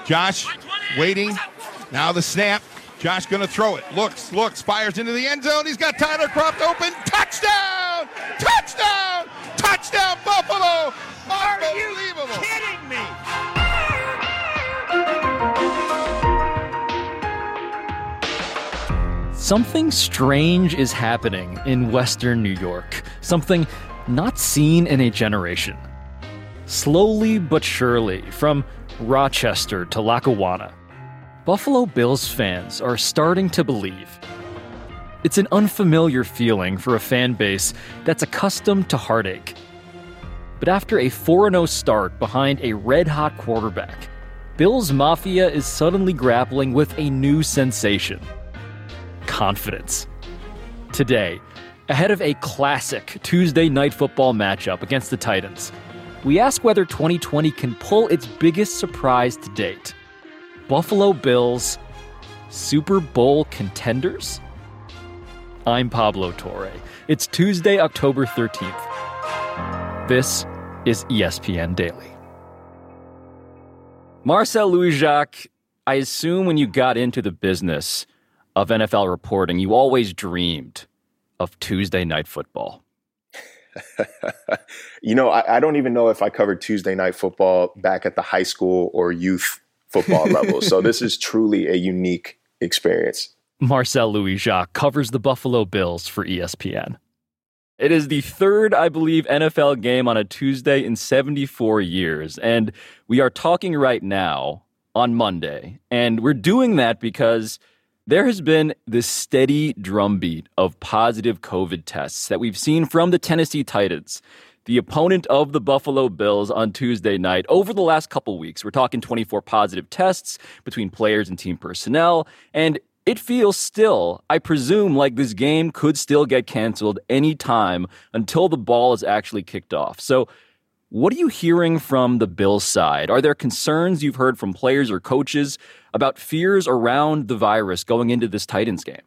Josh waiting. Now the snap. Josh going to throw it. Looks, fires into the end zone. He's got Tyler Kroft open. Touchdown! Touchdown! Touchdown, Buffalo! Unbelievable! Are you kidding me? Something strange is happening in Western New York. Something not seen in a generation. Slowly but surely, from Rochester to Lackawanna, Buffalo Bills fans are starting to believe. It's an unfamiliar feeling for a fan base that's accustomed to heartache. But after a 4-0 start behind a red-hot quarterback, Bills Mafia is suddenly grappling with a new sensation: confidence. Today, ahead of a classic Tuesday Night Football matchup against the Titans, we ask whether 2020 can pull its biggest surprise to date. Buffalo Bills, Super Bowl contenders? I'm Pablo Torre. It's Tuesday, October 13th. This is ESPN Daily. Marcel Louis-Jacques, I assume when you got into the business of NFL reporting, you always dreamed of Tuesday Night Football. I don't even know if I covered Tuesday Night Football back at the high school or youth football level. So this is truly a unique experience. Marcel Louis-Jacques covers the Buffalo Bills for ESPN. It is the third, I believe, NFL game on a Tuesday in 74 years. And we are talking right now on Monday. And we're doing that because there has been this steady drumbeat of positive COVID tests that we've seen from the Tennessee Titans, the opponent of the Buffalo Bills, on Tuesday night over the last couple weeks. We're talking 24 positive tests between players and team personnel, and it feels still, I presume, like this game could still get canceled any time until the ball is actually kicked off. So what are you hearing from the Bills side? Are there concerns you've heard from players or coaches about fears around the virus going into this Titans game?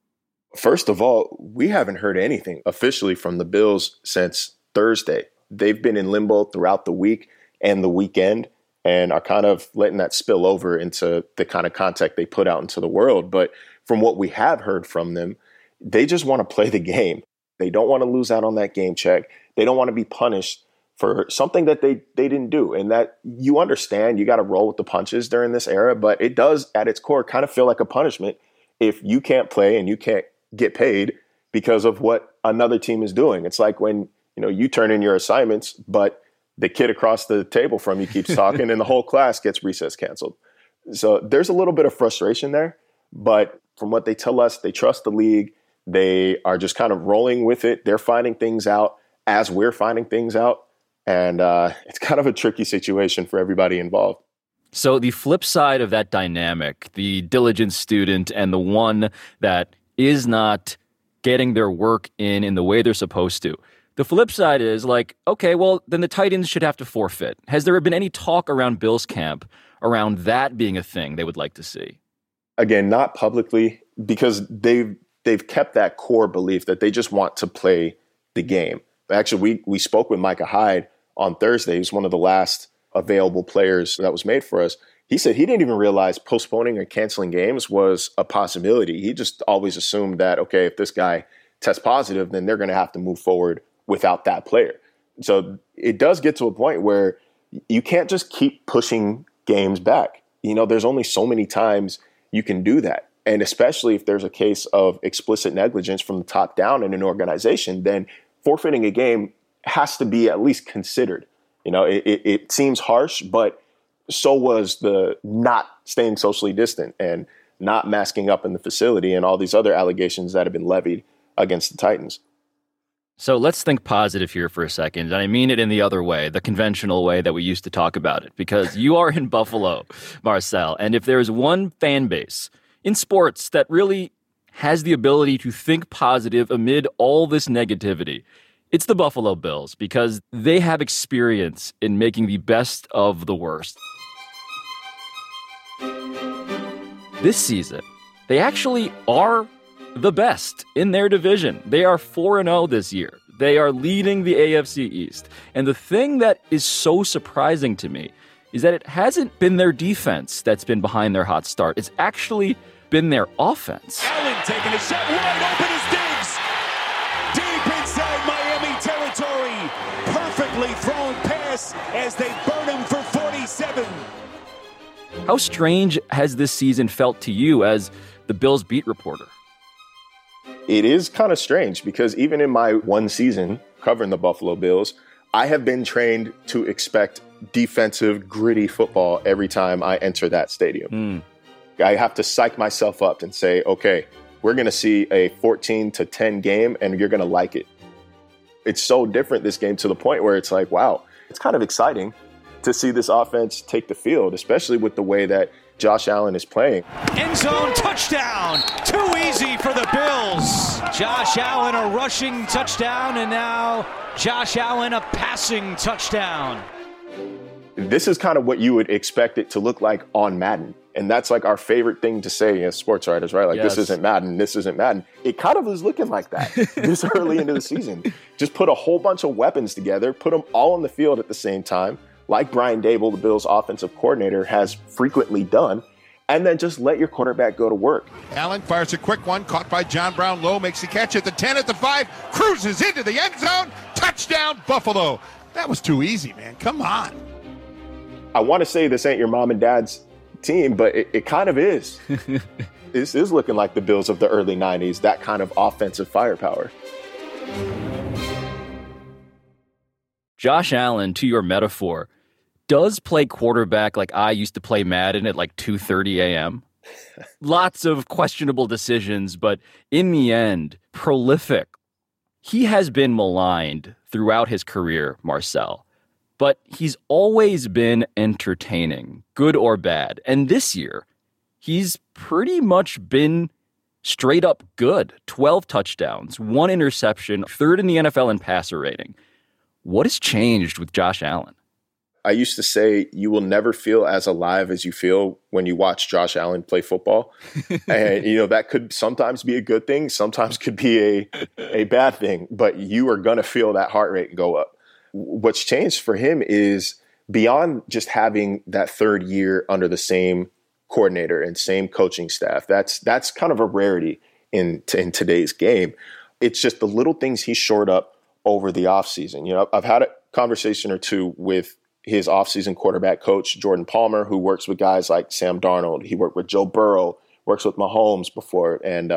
First of all, we haven't heard anything officially from the Bills since Thursday. They've been in limbo throughout the week and the weekend and are kind of letting that spill over into the kind of content they put out into the world. But from what we have heard from them, they just want to play the game. They don't want to lose out on that game check. They don't want to be punished for something that they didn't do. And that, you understand, you got to roll with the punches during this era, but it does at its core kind of feel like a punishment if you can't play and you can't get paid because of what another team is doing. It's like when, you turn in your assignments, but the kid across the table from you keeps talking and the whole class gets recess canceled. So there's a little bit of frustration there, but from what they tell us, they trust the league. They are just kind of rolling with it. They're finding things out as we're finding things out. And it's kind of a tricky situation for everybody involved. So the flip side of that dynamic, the diligent student and the one that is not getting their work in the way they're supposed to, the flip side is like, okay, well, then the Titans should have to forfeit. Has there been any talk around Bills camp around that being a thing they would like to see? Again, not publicly, because they've kept that core belief that they just want to play the game. Actually, we spoke with Micah Hyde on Thursday. He's one of the last available players that was made for us. He said he didn't even realize postponing or canceling games was a possibility. He just always assumed that, okay, if this guy tests positive, then they're going to have to move forward without that player. So it does get to a point where you can't just keep pushing games back. There's only so many times you can do that. And especially if there's a case of explicit negligence from the top down in an organization, then forfeiting a game has to be at least considered. It seems harsh, but so was the not staying socially distant and not masking up in the facility and all these other allegations that have been levied against the Titans. So let's think positive here for a second. And I mean it in the other way, the conventional way that we used to talk about it, because you are in Buffalo, Marcel. And if there is one fan base in sports that really has the ability to think positive amid all this negativity, it's the Buffalo Bills, because they have experience in making the best of the worst. This season, they actually are the best in their division. They are 4-0 this year. They are leading the AFC East. And the thing that is so surprising to me is that it hasn't been their defense that's been behind their hot start. It's actually been their offense. Allen taking a shot, wide open as Diggs. Deep inside Miami territory. Perfectly thrown pass as they burn him for 47. How strange has this season felt to you as the Bills beat reporter? It is kind of strange because even in my one season covering the Buffalo Bills, I have been trained to expect defensive, gritty football every time I enter that stadium. I have to psych myself up and say, okay, we're going to see a 14-10 game and you're going to like it. It's so different this game to the point where it's like, wow, it's kind of exciting to see this offense take the field, especially with the way that Josh Allen is playing. End zone touchdown. Too easy for the Bills. Josh Allen a rushing touchdown, and now Josh Allen a passing touchdown. This is kind of what you would expect it to look like on Madden. And that's like our favorite thing to say as sports writers, right? Like, yes. This isn't Madden. This isn't Madden. It kind of is looking like that this early into the season. Just put a whole bunch of weapons together, put them all on the field at the same time, like Brian Daboll, the Bills' offensive coordinator, has frequently done, and then just let your quarterback go to work. Allen fires a quick one, caught by John Brown Lowe, makes the catch at the 10, at the 5, cruises into the end zone, touchdown Buffalo. That was too easy, man. Come on. I want to say this ain't your mom and dad's team, but it kind of is. This is looking like the Bills of the early 90s, that kind of offensive firepower. Josh Allen, to your metaphor, does play quarterback like I used to play Madden at like 2:30 a.m. Lots of questionable decisions, but in the end, prolific. He has been maligned throughout his career, Marcel, but he's always been entertaining, good or bad. And this year, he's pretty much been straight up good. 12 touchdowns, 1 interception, 3rd in the NFL in passer rating. What has changed with Josh Allen? I used to say you will never feel as alive as you feel when you watch Josh Allen play football. And, that could sometimes be a good thing, sometimes could be a bad thing, but you are going to feel that heart rate go up. What's changed for him is beyond just having that 3rd year under the same coordinator and same coaching staff. That's kind of a rarity in today's game. It's just the little things he shored up over the offseason. I've had a conversation or two with his offseason quarterback coach, Jordan Palmer, who works with guys like Sam Darnold. He worked with Joe Burrow, works with Mahomes before. And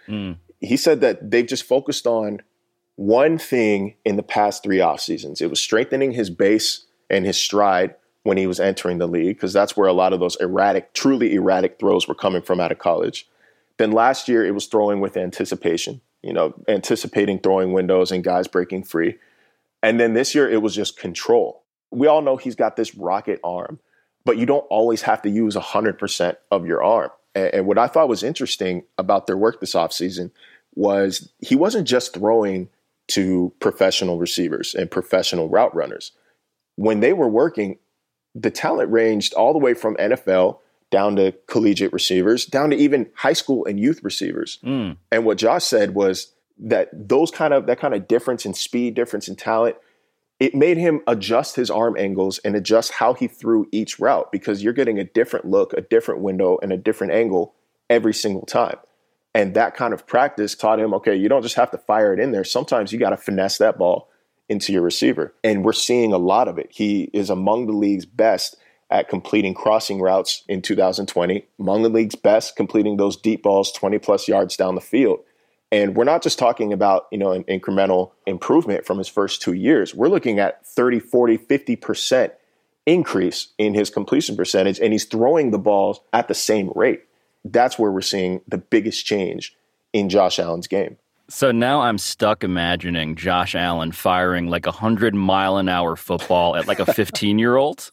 he said that they've just focused on one thing in the past 3 off seasons. It was strengthening his base and his stride when he was entering the league, because that's where a lot of those truly erratic throws were coming from out of college. Then last year, it was throwing with anticipation, anticipating throwing windows and guys breaking free. And then this year, it was just control. We all know he's got this rocket arm, but you don't always have to use 100% of your arm. And what I thought was interesting about their work this offseason was he wasn't just throwing to professional receivers and professional route runners. When they were working, the talent ranged all the way from NFL down to collegiate receivers, down to even high school and youth receivers. And what Josh said was that that kind of difference in speed, difference in talent, it made him adjust his arm angles and adjust how he threw each route, because you're getting a different look, a different window, and a different angle every single time. And that kind of practice taught him, okay, you don't just have to fire it in there. Sometimes you got to finesse that ball into your receiver. And we're seeing a lot of it. He is among the league's best at completing crossing routes in 2020, among the league's best completing those deep balls 20-plus yards down the field. And we're not just talking about, an incremental improvement from his first 2 years. We're looking at 30, 40, 50% increase in his completion percentage, and he's throwing the balls at the same rate. That's where we're seeing the biggest change in Josh Allen's game. So now I'm stuck imagining Josh Allen firing like 100-mile-an-hour football at like a 15-year-old.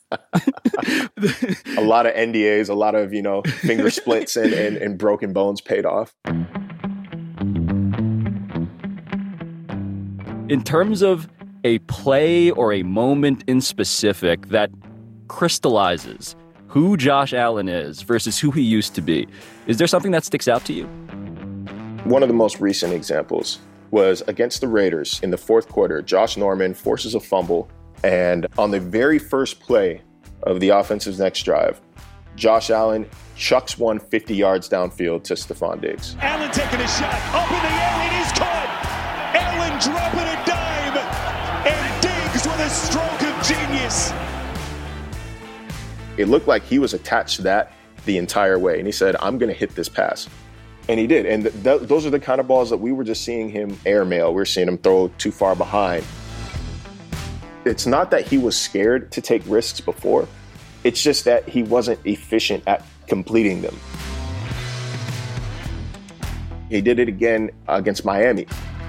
A lot of NDAs, a lot of, finger splits and broken bones paid off. In terms of a play or a moment in specific that crystallizes who Josh Allen is versus who he used to be, is there something that sticks out to you? One of the most recent examples was against the Raiders in the 4th quarter. Josh Norman forces a fumble, and on the very first play of the offense's next drive, Josh Allen chucks one 50 yards downfield to Stephon Diggs. Allen taking a shot, up in the air, it is caught. Allen dropping a dime, and Diggs with a stroke of genius. It looked like he was attached to that the entire way, and he said, I'm going to hit this pass. And he did, and those are the kind of balls that we were just seeing him airmail. We were seeing him throw too far behind. It's not that he was scared to take risks before. It's just that he wasn't efficient at completing them. He did it again against Miami.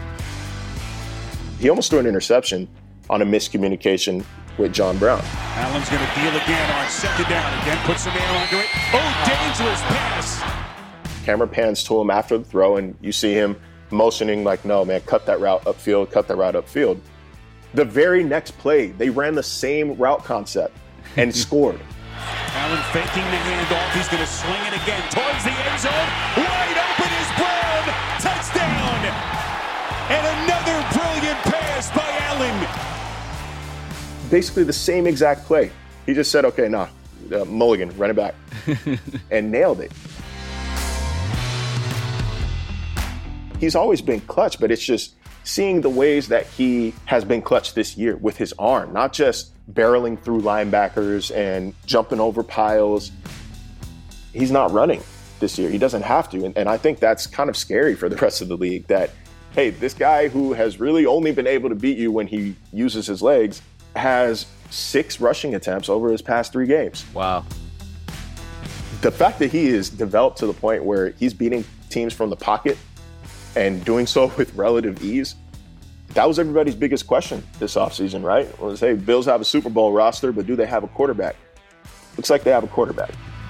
He almost threw an interception on a miscommunication with John Brown. Allen's going to deal again on second down. Again, puts the man under it. Oh, dangerous pass. Camera pans to him after the throw, and you see him motioning like, no, man, cut that route upfield, cut that route upfield. The very next play, they ran the same route concept and scored. Allen faking the handoff. He's going to swing it again towards the end zone. Wide open is Brown. Touchdown. And another brilliant pass by Allen. Basically the same exact play. He just said, okay, mulligan, run it back. And nailed it. He's always been clutch, but it's just seeing the ways that he has been clutch this year with his arm, not just barreling through linebackers and jumping over piles. He's not running this year. He doesn't have to. And I think that's kind of scary for the rest of the league that, hey, this guy who has really only been able to beat you when he uses his legs has 6 rushing attempts over his past 3 games. Wow. The fact that he is developed to the point where he's beating teams from the pocket and doing so with relative ease, that was everybody's biggest question this offseason, right? It was, hey, Bills have a Super Bowl roster, but do they have a quarterback? Looks like they have a quarterback.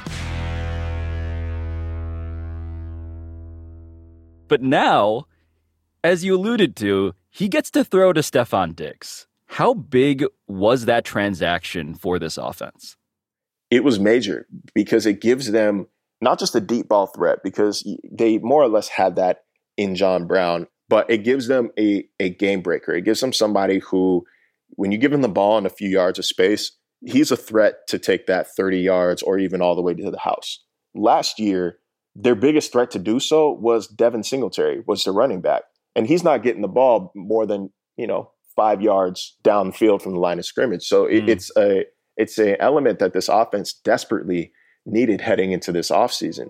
But now, as you alluded to, he gets to throw to Stephon Diggs. How big was that transaction for this offense? It was major because it gives them not just a deep ball threat, because they more or less had that in John Brown, but it gives them a game breaker. It gives them somebody who, when you give him the ball in a few yards of space, he's a threat to take that 30 yards or even all the way to the house. Last year, their biggest threat to do so was Devin Singletary, was the running back. And he's not getting the ball more than, 5 yards downfield from the line of scrimmage. So it's an element that this offense desperately needed heading into this offseason.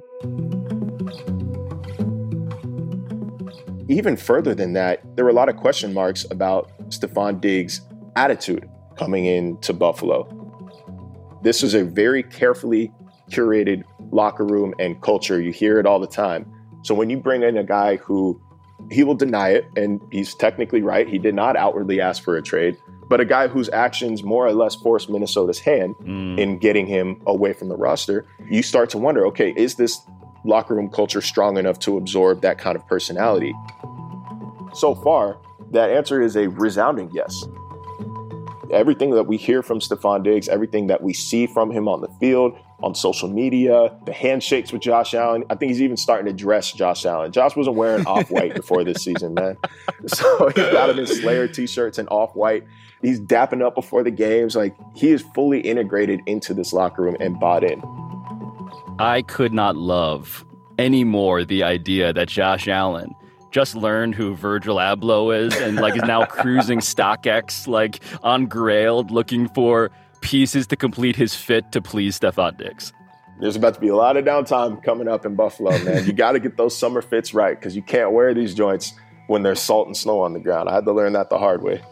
Even further than that, there were a lot of question marks about Stephon Diggs' attitude coming into Buffalo. This was a very carefully curated locker room and culture. You hear it all the time. So when you bring in a guy who, he will deny it, and he's technically right, he did not outwardly ask for a trade, but a guy whose actions more or less forced Minnesota's hand in getting him away from the roster, you start to wonder, okay, is this locker room culture strong enough to absorb that kind of personality? So far, that answer is a resounding yes. Everything that we hear from Stephon Diggs, everything that we see from him on the field, on social media, the handshakes with Josh Allen, I think he's even starting to dress Josh Allen. Josh wasn't wearing off-white before this season, man. So he's got him in Slayer t-shirts and off-white. He's dapping up before the games. Like, he is fully integrated into this locker room and bought in. I could not love any more the idea that Josh Allen just learned who Virgil Abloh is and is now cruising StockX on Grailed looking for pieces to complete his fit to please Stephon Diggs. There's about to be a lot of downtime coming up in Buffalo, man. You got to get those summer fits right because you can't wear these joints when there's salt and snow on the ground. I had to learn that the hard way.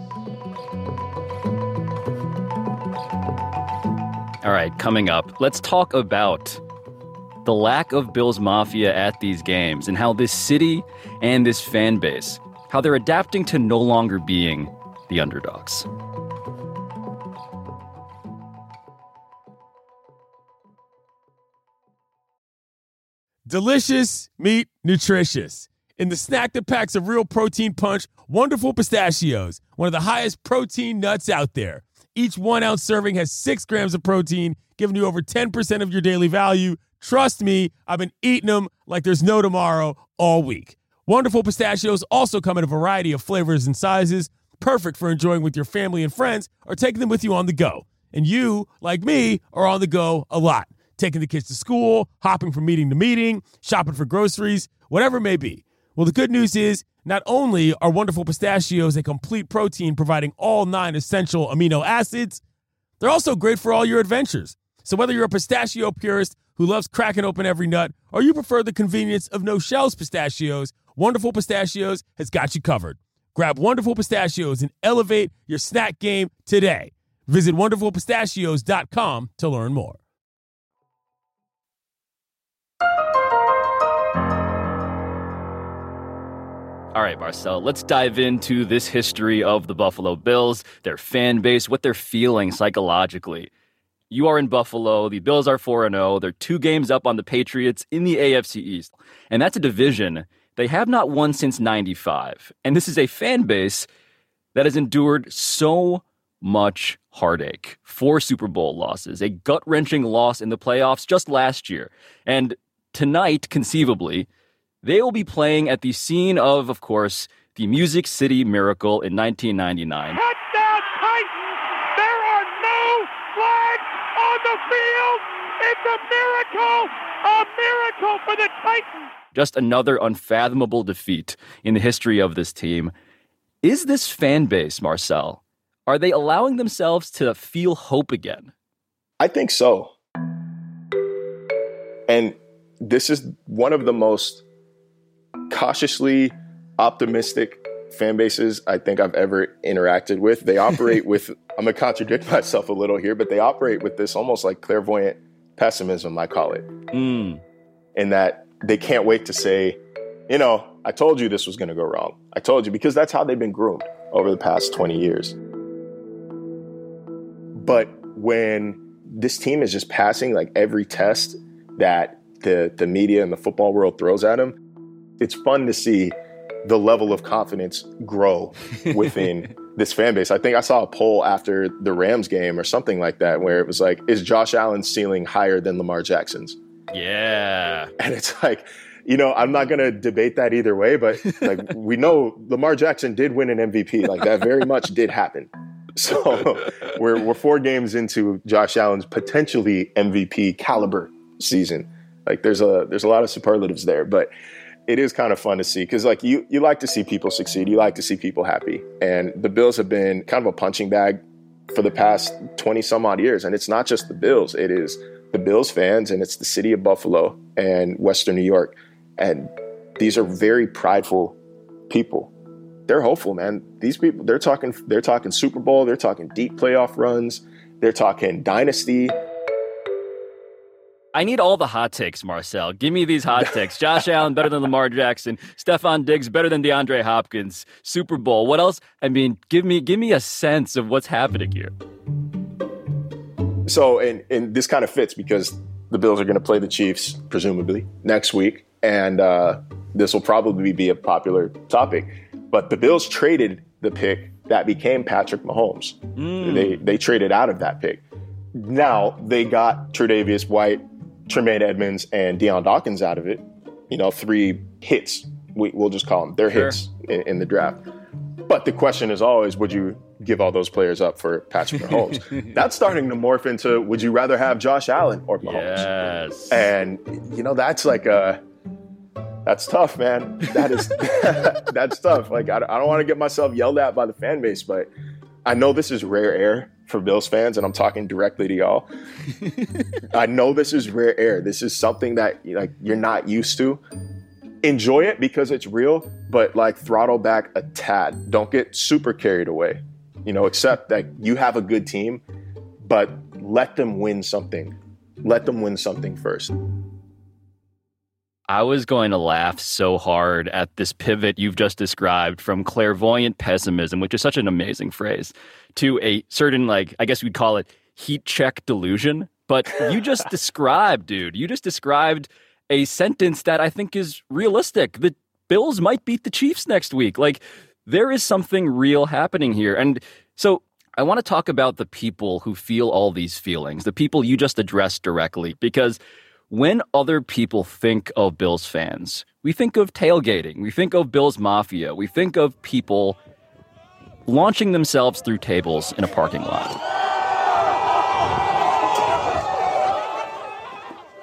All right, coming up, let's talk about the lack of Bills Mafia at these games and how this city and this fan base, how they're adapting to no longer being the underdogs. Delicious meat, nutritious. In the snack that packs a real protein punch, Wonderful Pistachios, one of the highest protein nuts out there. Each 1 ounce serving has 6 grams of protein, giving you over 10% of your daily value. Trust me, I've been eating them like there's no tomorrow all week. Wonderful Pistachios also come in a variety of flavors and sizes, perfect for enjoying with your family and friends or taking them with you on the go. And you, like me, are on the go a lot, taking the kids to school, hopping from meeting to meeting, shopping for groceries, whatever it may be. Well, the good news is not only are Wonderful Pistachios a complete protein providing all 9 essential amino acids, they're also great for all your adventures. So whether you're a pistachio purist who loves cracking open every nut, or you prefer the convenience of no-shells pistachios, Wonderful Pistachios has got you covered. Grab Wonderful Pistachios and elevate your snack game today. Visit WonderfulPistachios.com to learn more. All right, Marcel, let's dive into this history of the Buffalo Bills, their fan base, what they're feeling psychologically. You are in Buffalo. The Bills are 4-0. They're 2 games up on the Patriots in the AFC East. And that's a division they have not won since 95. And this is a fan base that has endured so much heartache. 4 Super Bowl losses, a gut-wrenching loss in the playoffs just last year. And tonight, conceivably, they will be playing at the scene of course, the Music City Miracle in 1999. Touchdown Titans! There are no flags on the field! It's a miracle for the Titans! Just another unfathomable defeat in the history of this team. Is this fan base, Marcel, are they allowing themselves to feel hope again? I think so. And this is one of the most cautiously optimistic fan bases I think I've ever interacted with. They operate with, I'm going to contradict myself a little here, but they operate with this almost like clairvoyant pessimism, I call it. In that they can't wait to say, you know, I told you this was going to go wrong. I told you, because that's how they've been groomed over the past 20 years. But when this team is just passing like every test that the media and the football world throws at them, it's fun to see the level of confidence grow within this fan base. I think I saw a poll after the Rams game or something like that where it was like, is Josh Allen's ceiling higher than Lamar Jackson's? Yeah. And it's like, you know, I'm not going to debate that either way, but like we know Lamar Jackson did win an MVP. Like that very much did happen. So we're 4 games into Josh Allen's potentially MVP caliber season. Like there's a lot of superlatives there, but it is kind of fun to see because like you like to see people succeed. You like to see people happy. And the Bills have been kind of a punching bag for the past 20 some odd years. And it's not just the Bills. It is the Bills fans and it's the city of Buffalo and Western New York. And these are very prideful people. They're hopeful, man. These people, they're talking Super Bowl. They're talking deep playoff runs. They're talking dynasty. I need all the hot takes, Marcel. Give me these hot takes. Josh Allen better than Lamar Jackson. Stephon Diggs better than DeAndre Hopkins. Super Bowl. What else? I mean, give me a sense of what's happening here. So, and this kind of fits because the Bills are going to play the Chiefs, presumably, next week. And this will probably be a popular topic. But the Bills traded the pick that became Patrick Mahomes. They traded out of that pick. Now, they got Tre'Davious White, Tremaine Edmonds, and Deion Dawkins out of it. You know, 3 hits. We'll just call them. They're hits in the draft. But the question is always, would you give all those players up for Patrick Mahomes? That's starting to morph into, would you rather have Josh Allen or Mahomes? Yes. And, you know, that's like that's tough, man. That is, that's tough. Like, I don't want to get myself yelled at by the fan base, but I know this is rare air for Bills fans, and I'm talking directly to y'all. I know this is rare air. This is something that like you're not used to. Enjoy it because it's real, but like throttle back a tad. Don't get super carried away. You know, accept that you have a good team, but let them win something. Let them win something first. I was going to laugh so hard at this pivot you've just described from clairvoyant pessimism, which is such an amazing phrase, to a certain, like, I guess we'd call it heat check delusion. But you just described a sentence that I think is realistic. The Bills might beat the Chiefs next week. Like, there is something real happening here. And so I want to talk about the people who feel all these feelings, the people you just addressed directly, because when other people think of Bills fans, we think of tailgating, we think of Bills Mafia, we think of people launching themselves through tables in a parking lot.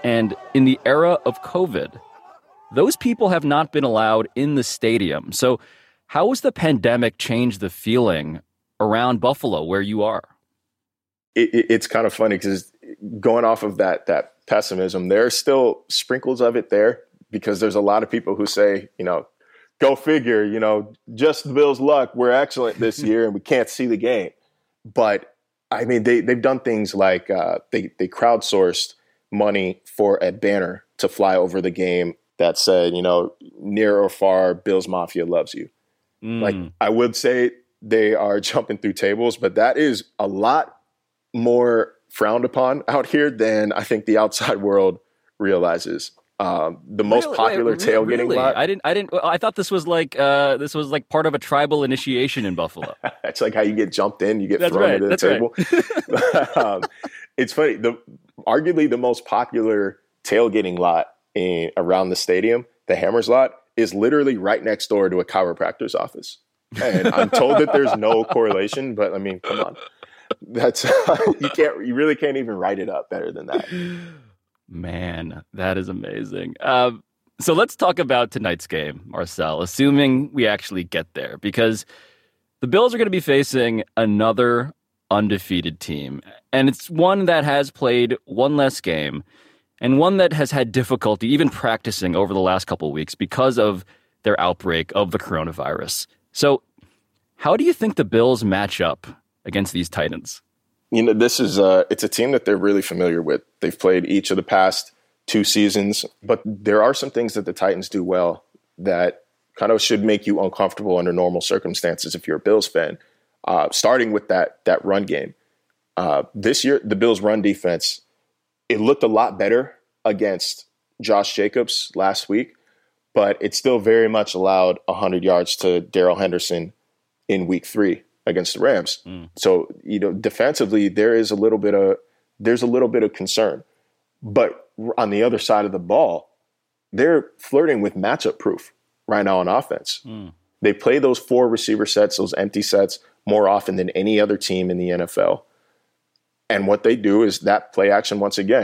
And in the era of COVID, those people have not been allowed in the stadium. So how has the pandemic changed the feeling around Buffalo where you are? It's kind of funny because going off of that pessimism, there are still sprinkles of it there, because there's a lot of people who say, go figure, just the Bills' luck. We're excellent this year and we can't see the game. But I mean, they've done things like they crowdsourced money for a banner to fly over the game that said, near or far, Bills Mafia loves you. Like, I would say they are jumping through tables, but that is a lot more frowned upon out here than I think the outside world realizes. The most popular tailgating lot. I thought this was like part of a tribal initiation in Buffalo. That's like how you get jumped in, you get thrown into the table. Right. It's funny. Arguably the most popular tailgating lot around the stadium, the Hammers lot, is literally right next door to a chiropractor's office. And I'm told that there's no correlation, but I mean, come on. That's you really can't even write it up better than that. Man, that is amazing. So let's talk about tonight's game, Marcel, assuming we actually get there, because the Bills are going to be facing another undefeated team, and it's one that has played one less game and one that has had difficulty even practicing over the last couple of weeks because of their outbreak of the coronavirus. So how do you think the Bills match up against these Titans? This is it's a team that they're really familiar with. They've played each of the past 2 seasons, but there are some things that the Titans do well that kind of should make you uncomfortable under normal circumstances if you're a Bills fan. Starting with that run game. This year, the Bills' run defense, it looked a lot better against Josh Jacobs last week, but it still very much allowed 100 yards to Darrell Henderson in week 3 against the Rams. So, defensively, there's a little bit of concern. But on the other side of the ball, they're flirting with matchup proof right now on offense. They play those 4 receiver sets, those empty sets, more often than any other team in the NFL. And what they do is that play action, once again,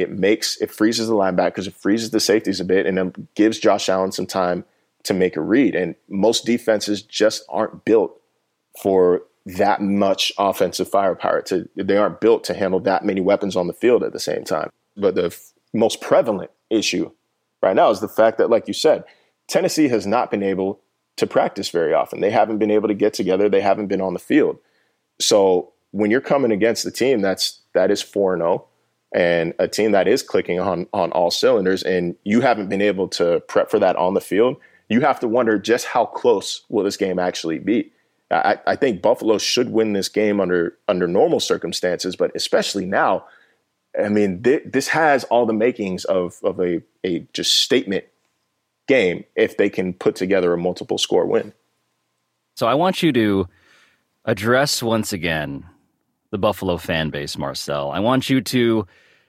it freezes the linebackers, it freezes the safeties a bit, and it gives Josh Allen some time to make a read. And most defenses just aren't built for that much offensive firepower. They aren't built to handle that many weapons on the field at the same time. But the most prevalent issue right now is the fact that, like you said, Tennessee has not been able to practice very often. They haven't been able to get together. They haven't been on the field. So when you're coming against a team that is 4-0 and a team that is clicking on all cylinders, and you haven't been able to prep for that on the field, you have to wonder just how close will this game actually be. I think Buffalo should win this game under normal circumstances, but especially now, I mean, this has all the makings of a just statement game if they can put together a multiple score win. So I want you to address once again the Buffalo fan base, Marcel. I want you to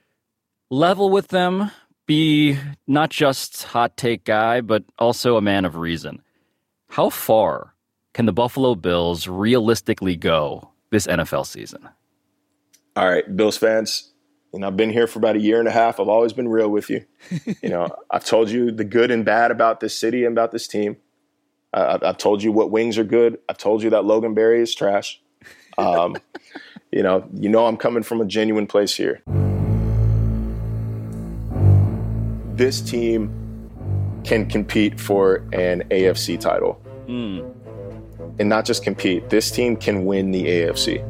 level with them, be not just hot take guy, but also a man of reason. How far can the Buffalo Bills realistically go this NFL season? All right, Bills fans, I've been here for about 1.5 years. I've always been real with you. I've told you the good and bad about this city and about this team. I've told you what wings are good. I've told you that Logan Berry is trash. I'm coming from a genuine place here. This team can compete for an AFC title. And not just compete. This team can win the AFC.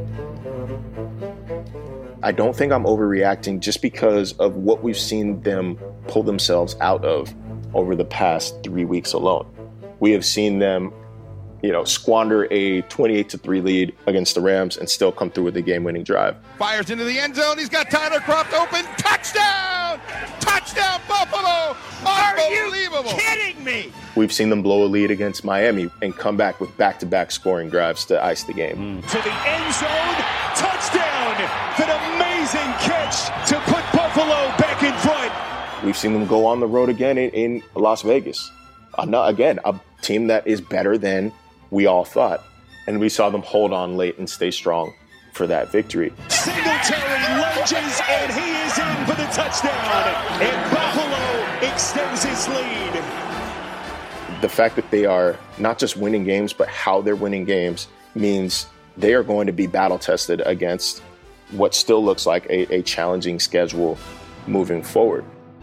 I don't think I'm overreacting just because of what we've seen them pull themselves out of over the past 3 weeks alone. We have seen them, squander a 28-3 lead against the Rams and still come through with a game-winning drive. Fires into the end zone. He's got Tyler Kroft open. Touchdown! Touchdown, Buffalo! Unbelievable! Are you kidding me? We've seen them blow a lead against Miami and come back with back-to-back scoring drives to ice the game. To the end zone, touchdown! An amazing catch to put Buffalo back in front. We've seen them go on the road again in Las Vegas. Again, a team that is better than we all thought. And we saw them hold on late and stay strong for that victory. Singletary lunges, and he is in for the touchdown. And Buffalo extends his lead. The fact that they are not just winning games, but how they're winning games means they are going to be battle tested against what still looks like a challenging schedule moving forward.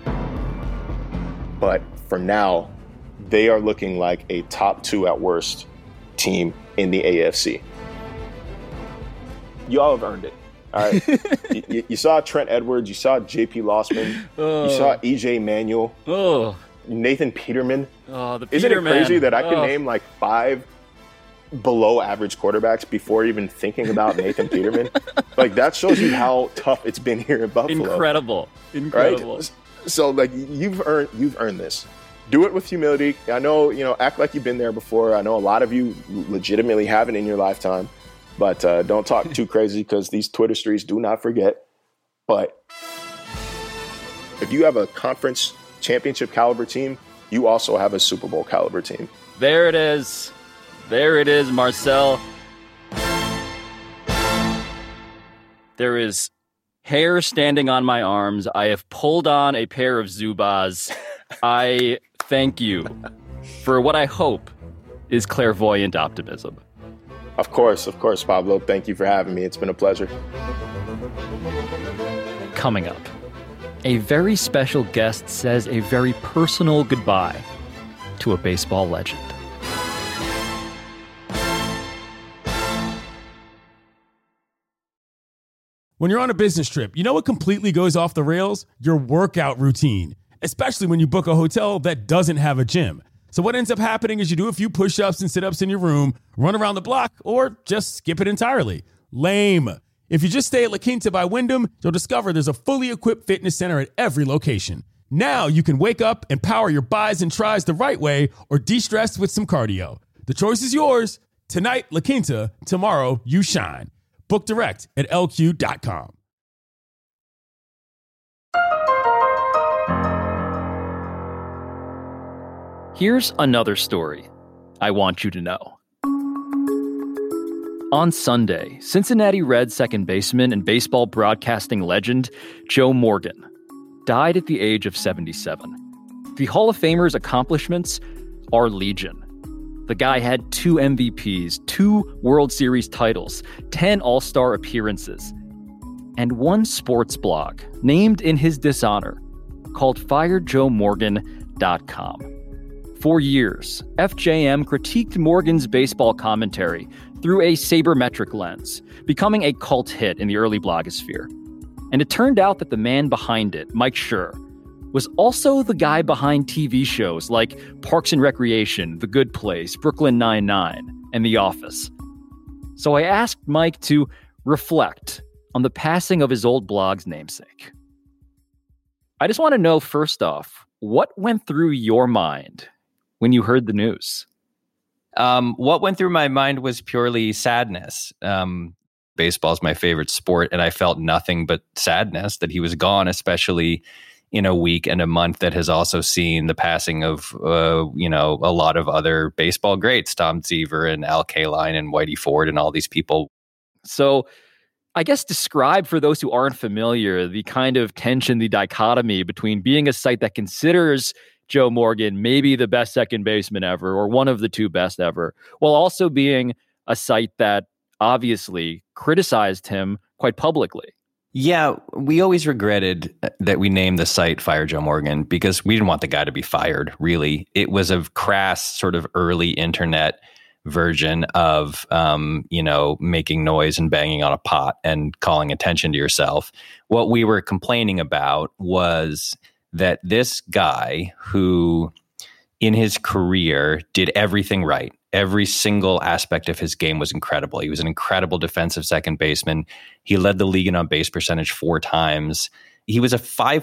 But for now, they are looking like a top 2 at worst team in the AFC. You all have earned it. All right. you saw Trent Edwards, you saw JP Lossman, you saw EJ Manuel, Nathan Peterman. Isn't it crazy that I can name like 5 below average quarterbacks before even thinking about Nathan Peterman? Like, that shows you how tough it's been here in Buffalo. Incredible. Right? So like, you've earned this. Do it with humility. I know, act like you've been there before. I know a lot of you legitimately haven't in your lifetime, but don't talk too crazy, because these Twitter streets do not forget. But if you have a conference championship caliber team, you also have a Super Bowl caliber team. There it is. There it is, Marcel. There is hair standing on my arms. I have pulled on a pair of Zubaz. I thank you for what I hope is clairvoyant optimism. Of course, Pablo. Thank you for having me. It's been a pleasure. Coming up, a very special guest says a very personal goodbye to a baseball legend. When you're on a business trip, you know what completely goes off the rails? Your workout routine, especially when you book a hotel that doesn't have a gym. So what ends up happening is you do a few push-ups and sit-ups in your room, run around the block, or just skip it entirely. Lame. If you just stay at La Quinta by Wyndham, you'll discover there's a fully equipped fitness center at every location. Now you can wake up and power your bis and tris the right way, or de-stress with some cardio. The choice is yours. Tonight, La Quinta. Tomorrow, you shine. Book direct at lq.com. Here's another story I want you to know. On Sunday, Cincinnati Reds second baseman and baseball broadcasting legend Joe Morgan died at the age of 77. The Hall of Famer's accomplishments are legion. The guy had 2 MVPs, 2 World Series titles, 10 All-Star appearances, and 1 sports blog named in his dishonor called FireJoeMorgan.com. For years, FJM critiqued Morgan's baseball commentary through a sabermetric lens, becoming a cult hit in the early blogosphere. And it turned out that the man behind it, Mike Schur, was also the guy behind TV shows like Parks and Recreation, The Good Place, Brooklyn Nine-Nine, and The Office. So I asked Mike to reflect on the passing of his old blog's namesake. I just want to know, first off, what went through your mind when you heard the news? What went through my mind was purely sadness. Baseball is my favorite sport, and I felt nothing but sadness that he was gone, especially in a week and a month that has also seen the passing of, a lot of other baseball greats, Tom Seaver and Al Kaline and Whitey Ford and all these people. So I guess describe for those who aren't familiar the kind of tension, the dichotomy between being a site that considers Joe Morgan maybe the best second baseman ever or one of the 2 best ever, while also being a site that obviously criticized him quite publicly. Yeah, we always regretted that we named the site Fire Joe Morgan because we didn't want the guy to be fired, really. It was a crass sort of early internet version of, making noise and banging on a pot and calling attention to yourself. What we were complaining about was that this guy who in his career did everything right. Every single aspect of his game was incredible. He was an incredible defensive second baseman. He led the league in on-base percentage 4 times. He was a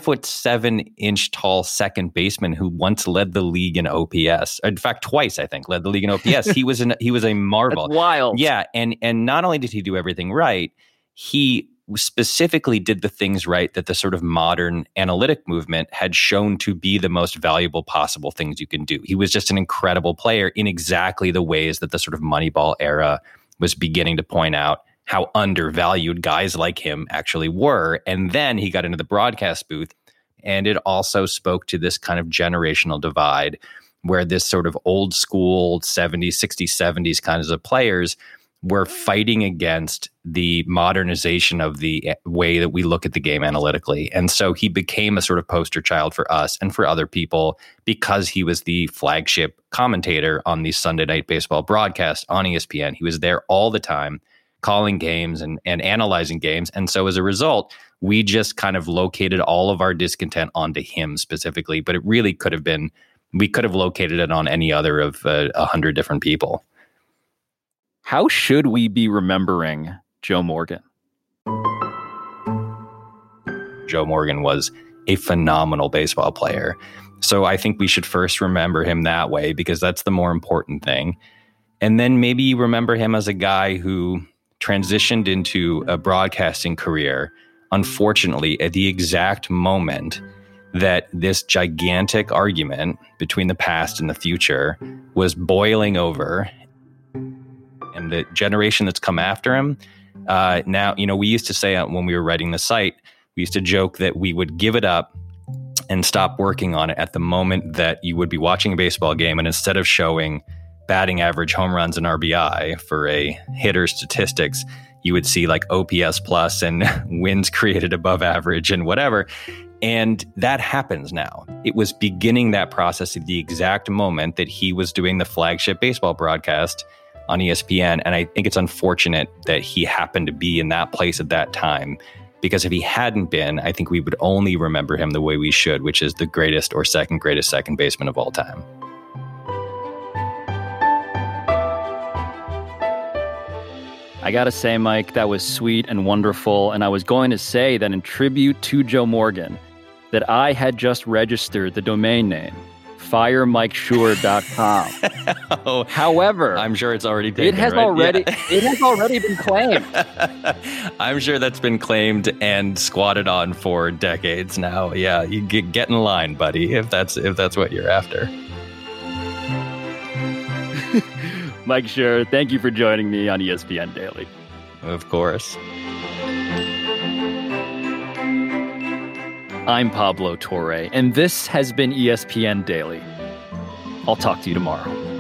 5'7" tall second baseman who once led the league in OPS. In fact, twice, I think, led the league in OPS. He was a marvel. That's wild. Yeah, and not only did he do everything right, he specifically did the things right that the sort of modern analytic movement had shown to be the most valuable possible things you can do. He was just an incredible player in exactly the ways that the sort of Moneyball era was beginning to point out how undervalued guys like him actually were. And then he got into the broadcast booth, and it also spoke to this kind of generational divide where this sort of old school 70s, 60s, 70s kinds of players were fighting against the modernization of the way that we look at the game analytically. And so he became a sort of poster child for us and for other people because he was the flagship commentator on the Sunday Night Baseball broadcast on ESPN. He was there all the time, calling games and analyzing games. And so as a result, we just kind of located all of our discontent onto him specifically, but it really could have been, we could have located it on any other of 100 different people. How should we be remembering Joe Morgan? Joe Morgan was a phenomenal baseball player. So I think we should first remember him that way because that's the more important thing. And then maybe remember him as a guy who transitioned into a broadcasting career, unfortunately, at the exact moment that this gigantic argument between the past and the future was boiling over. And the generation that's come after him, now, we used to say when we were writing the site, we used to joke that we would give it up and stop working on it at the moment that you would be watching a baseball game. And instead of showing batting average, home runs, and RBI for a hitter's statistics, you would see like OPS plus and wins created above average and whatever. And that happens now. It was beginning that process at the exact moment that he was doing the flagship baseball broadcast on ESPN. And I think it's unfortunate that he happened to be in that place at that time, because if he hadn't been, I think we would only remember him the way we should, which is the greatest or second greatest second baseman of all time. I gotta say, Mike, that was sweet and wonderful. And I was going to say that in tribute to Joe Morgan, that I had just registered the domain name, firemikesure.com. Oh, however, I'm sure it's already taken, it has already been claimed. I'm sure that's been claimed and squatted on for decades now. Yeah, you get in line, buddy, if that's what you're after. Mike Sure, thank you for joining me on ESPN Daily. Of course. I'm Pablo Torre, and this has been ESPN Daily. I'll talk to you tomorrow.